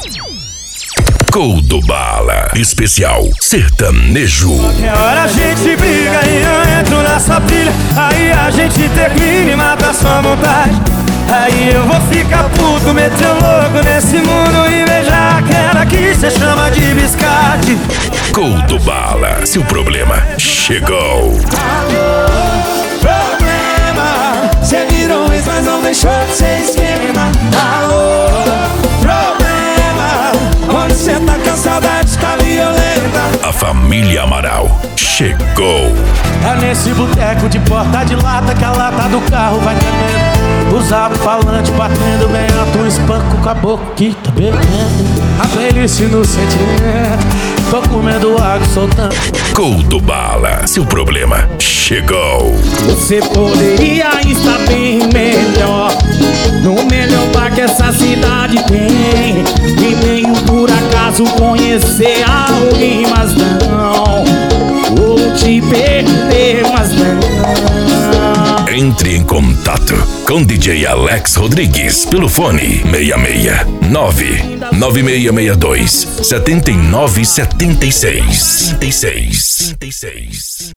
Gol do Bala, especial sertanejo. Qualquer hora a gente briga e eu entro na sua pilha. Aí a gente termina e mata a sua vontade. Aí eu vou ficar puto, meter louco nesse mundo e beijar aquela que cê chama de biscate. Gol do Bala, seu problema chegou. Alô, problema, cê virou ex, mas não deixou de ser esquema. Alô, problema, onde cê tá com a saudade, tá violenta. A família Amaral chegou. É nesse boteco de porta de lata que a lata do carro vai tremendo. Os alto-falantes batendo bem alto, espanco com a boca que tá bebendo. A playlist no sentimento, tô comendo água soltando. Gol do Bala, seu problema chegou. Você poderia estar bem melhor, no melhor bar que essa cidade tem. E veio por acaso conhecer alguém, mas não. Ou te perder, mas não. Entre em contato com DJ Alex Rodrigues pelo fone 66 9662 7976.